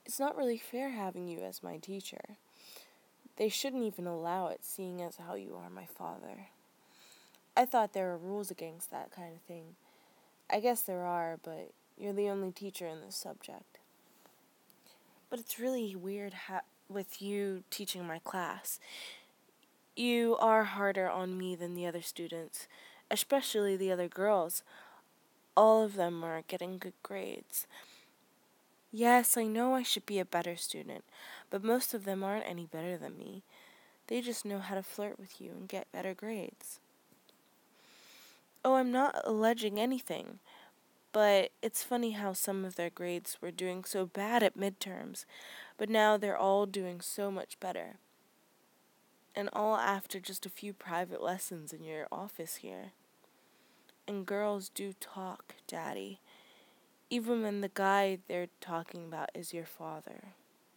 It's not really fair having you as my teacher. They shouldn't even allow it, seeing as how you are my father. I thought there were rules against that kind of thing. I guess there are, but you're the only teacher in this subject. But it's really weird with you teaching my class. You are harder on me than the other students, especially the other girls. All of them are getting good grades. Yes, I know I should be a better student, but most of them aren't any better than me. They just know how to flirt with you and get better grades. Oh, I'm not alleging anything, but it's funny how some of their grades were doing so bad at midterms, but now they're all doing so much better. And all after just a few private lessons in your office here. And girls do talk, Daddy, even when the guy they're talking about is your father.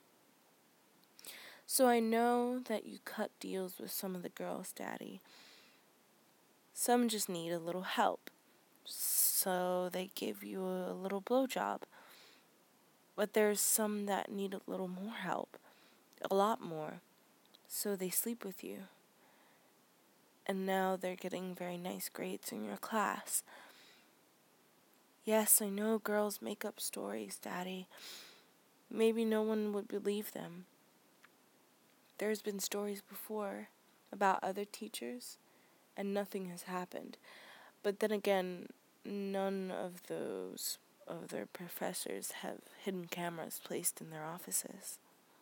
So I know that you cut deals with some of the girls, Daddy. Some just need a little help, so they give you a little blowjob. But there's some that need a little more help, a lot more, so they sleep with you. And now they're getting very nice grades in your class. Yes, I know girls make up stories, Daddy. Maybe no one would believe them. There's been stories before about other teachers, and nothing has happened. But then again, none of those of their professors have hidden cameras placed in their offices.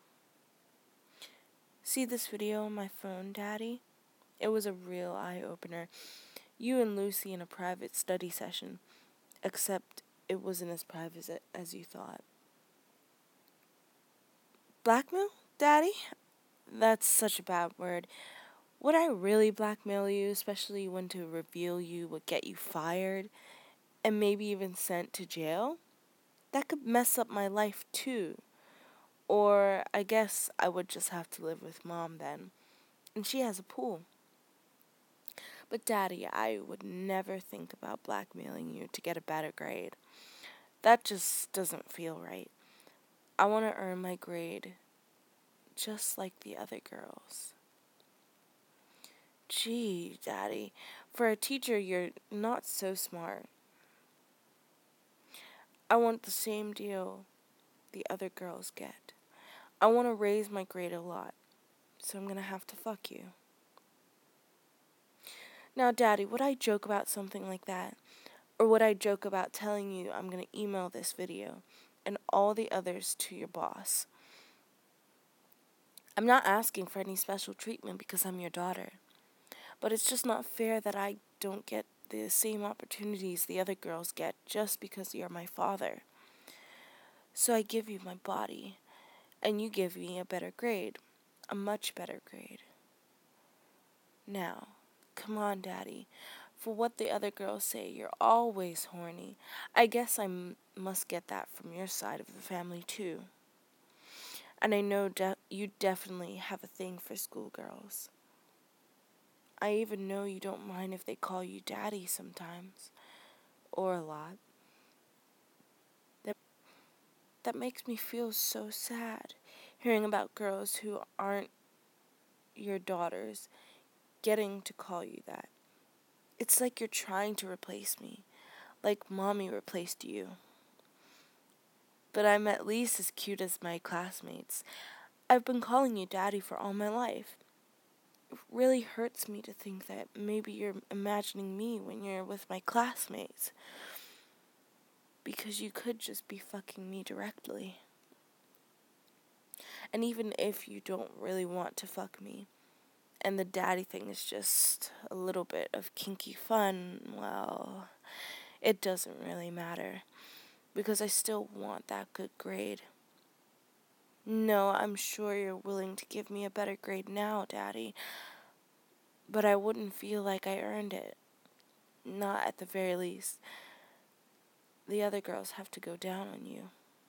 See this video on my phone, Daddy? It was a real eye-opener. You and Lucy in a private study session, except it wasn't as private as you thought. Blackmail, Daddy? That's such a bad word. Would I really blackmail you, especially when to reveal you would get you fired and maybe even sent to jail? That could mess up my life too. Or I guess I would just have to live with Mom then. And she has a pool. But Daddy, I would never think about blackmailing you to get a better grade. That just doesn't feel right. I want to earn my grade just like the other girls. Gee, Daddy, for a teacher, you're not so smart. I want the same deal the other girls get. I want to raise my grade a lot, so I'm going to have to fuck you. Now, Daddy, would I joke about something like that? Or would I joke about telling you I'm going to email this video and all the others to your boss? I'm not asking for any special treatment because I'm your daughter. But it's just not fair that I don't get the same opportunities the other girls get just because you're my father. So I give you my body, and you give me a better grade, a much better grade. Now, come on, Daddy. For what the other girls say, you're always horny. I guess I must get that from your side of the family, too. And I know you definitely have a thing for schoolgirls. I even know you don't mind if they call you Daddy sometimes, or a lot. That makes me feel so sad, hearing about girls who aren't your daughters getting to call you that. It's like you're trying to replace me, like Mommy replaced you. But I'm at least as cute as my classmates. I've been calling you Daddy for all my life. It really hurts me to think that maybe you're imagining me when you're with my classmates. Because you could just be fucking me directly. And even if you don't really want to fuck me, and the daddy thing is just a little bit of kinky fun, well, it doesn't really matter. Because I still want that good grade. No, I'm sure you're willing to give me a better grade now, Daddy. But I wouldn't feel like I earned it. Not at the very least. The other girls have to go down on you.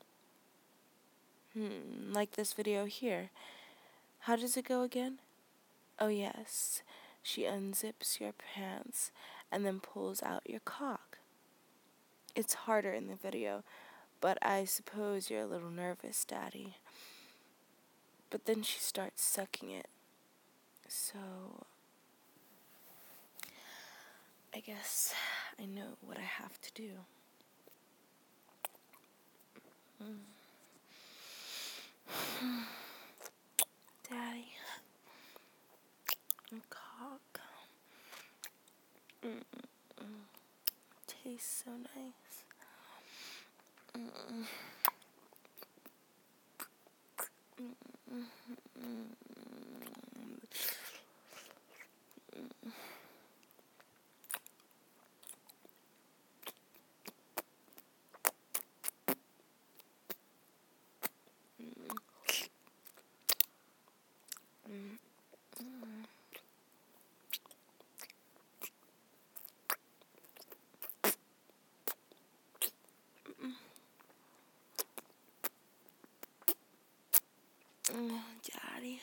Like this video here. How does it go again? Oh yes, she unzips your pants and then pulls out your cock. It's harder in the video, But I suppose you're a little nervous, Daddy. But then she starts sucking it. So I guess I know what I have to do. Daddy. Cock. Tastes so nice. Daddy.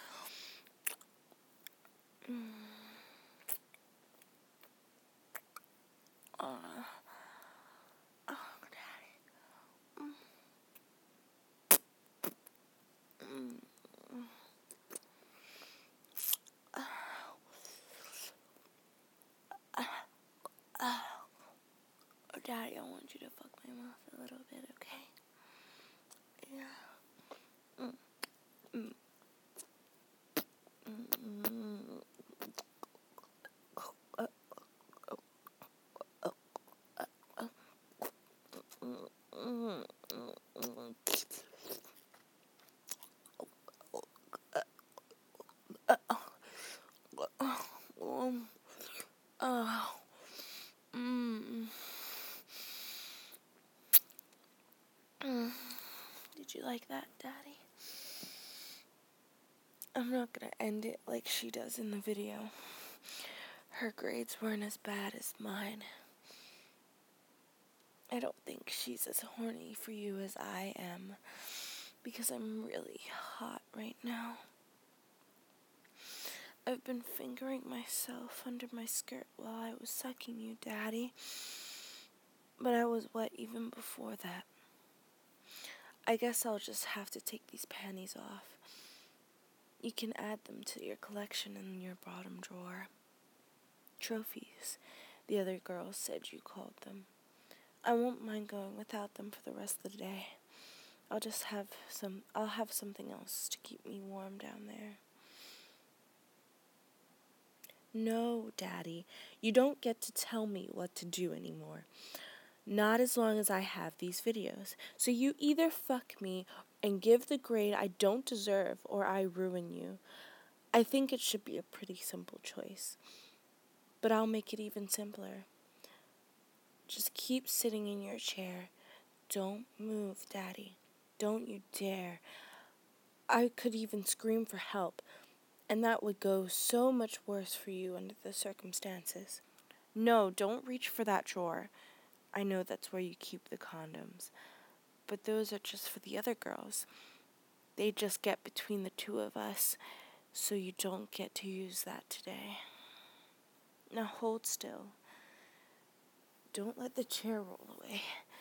Daddy, I want you to fuck my mouth a little bit, okay? Yeah. Did you like that, Daddy? I'm not gonna end it like she does in the video. Her grades weren't as bad as mine. I don't think she's as horny for you as I am, because I'm really hot right now. I've been fingering myself under my skirt while I was sucking you, Daddy. But I was wet even before that. I guess I'll just have to take these panties off. You can add them to your collection in your bottom drawer. Trophies, the other girls said you called them. I won't mind going without them for the rest of the day. I'll have something else to keep me warm down there. No, Daddy, you don't get to tell me what to do anymore. Not as long as I have these videos. So you either fuck me and give the grade I don't deserve, or I ruin you. I think it should be a pretty simple choice. But I'll make it even simpler. Just keep sitting in your chair. Don't move, Daddy. Don't you dare. I could even scream for help, and that would go so much worse for you under the circumstances. No, don't reach for that drawer. I know that's where you keep the condoms. But those are just for the other girls. They just get between the two of us, so you don't get to use that today. Now hold still. Don't let the chair roll away.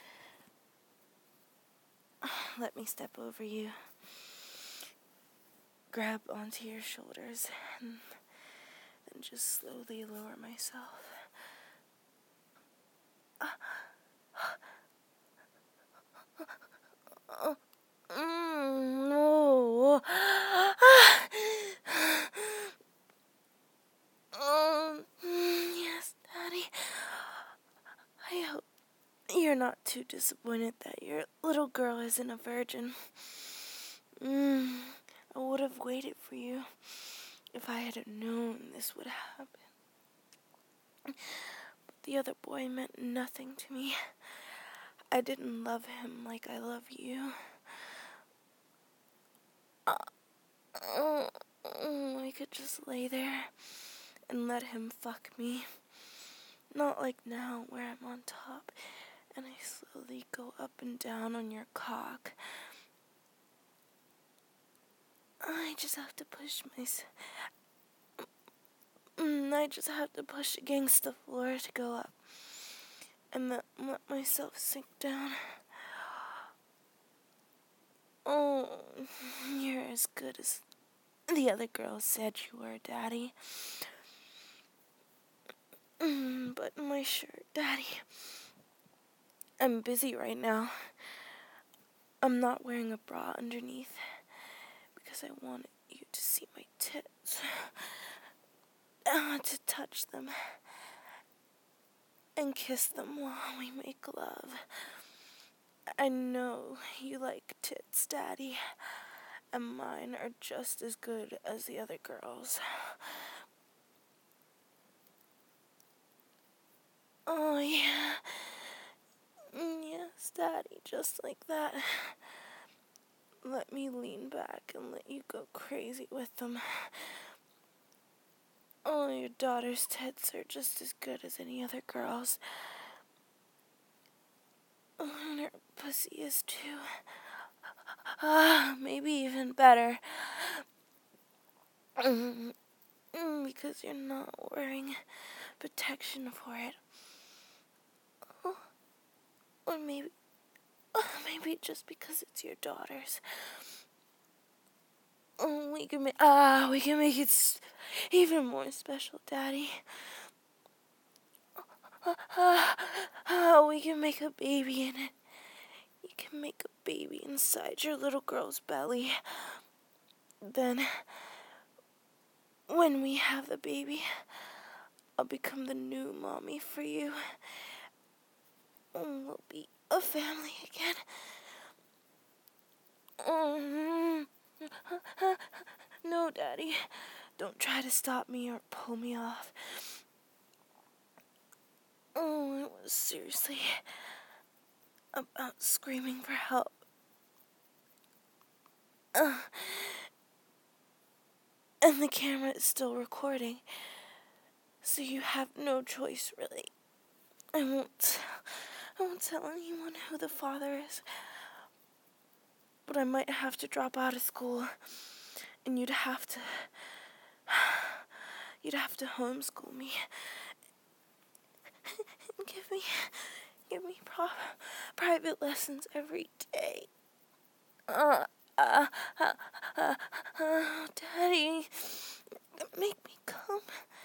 Let me step over you. Grab onto your shoulders and then just slowly lower myself. No. Yes, Daddy. I hope you're not too disappointed that your little girl isn't a virgin. I would have waited for you if I had known this would happen. But the other boy meant nothing to me. I didn't love him like I love you. I could just lay there and let him fuck me. Not like now, where I'm on top and I slowly go up and down on your cock. I just have to push myself. I just have to push against the floor to go up and let myself sink down. Oh, you're as good as the other girls said you were, Daddy. But my shirt, Daddy. I'm busy right now. I'm not wearing a bra underneath because I wanted you to see my tits. To touch them and kiss them while we make love. I know you like tits, Daddy, and mine are just as good as the other girls. Oh, yeah. Yes, Daddy, just like that. Let me lean back and let you go crazy with them. Oh, your daughter's tits are just as good as any other girl's. Oh, and her pussy is too. Maybe even better. Because you're not wearing protection for it. Or maybe just because it's your daughter's. We can make it even more special, Daddy. We can make a baby in it. You can make a baby inside your little girl's belly. Then, when we have the baby, I'll become the new mommy for you. And we'll be a family again. No, Daddy. Don't try to stop me or pull me off. It was seriously about screaming for help. And the camera is still recording, so you have no choice, really. I won't tell anyone who the father is, but I might have to drop out of school, and you'd have to homeschool me. And give me private lessons every day. Daddy, make me come.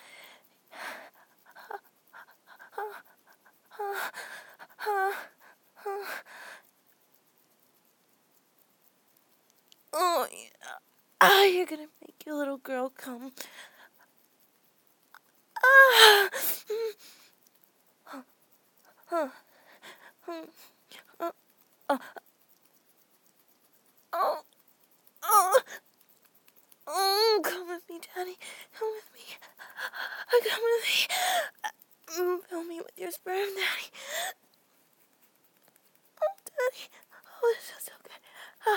Oh, yeah. You're gonna make your little girl come. Come with me, Daddy. Come with me. Come with me. Fill me with your sperm, Daddy. Oh, Daddy. Oh, this feels so good.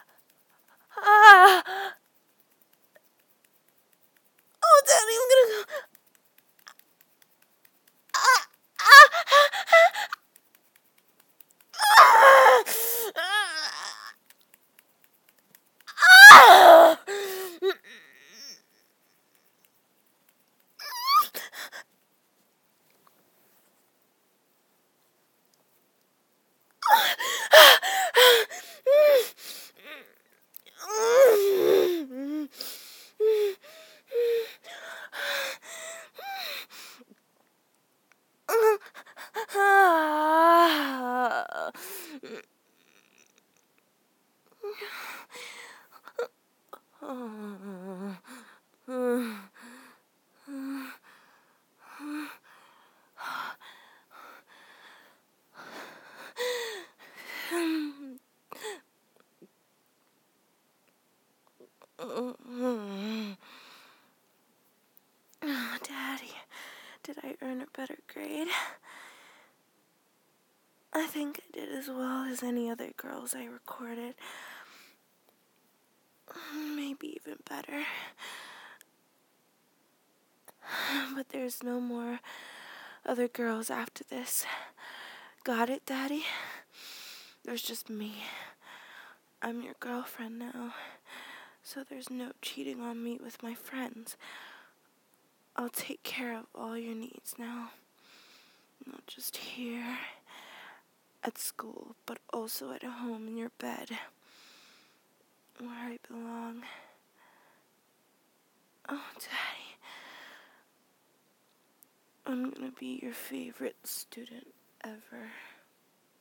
Oh, Daddy, I'm gonna go. Daddy, did I earn a better grade? I think I did as well as any other girls I recorded. Maybe even better. But there's no more other girls after this. Got it, Daddy? There's just me. I'm your girlfriend now, so there's no cheating on me with my friends. I'll take care of all your needs now. Not just here, at school, but also at home in your bed. belong. Oh, Daddy, I'm gonna be your favorite student ever.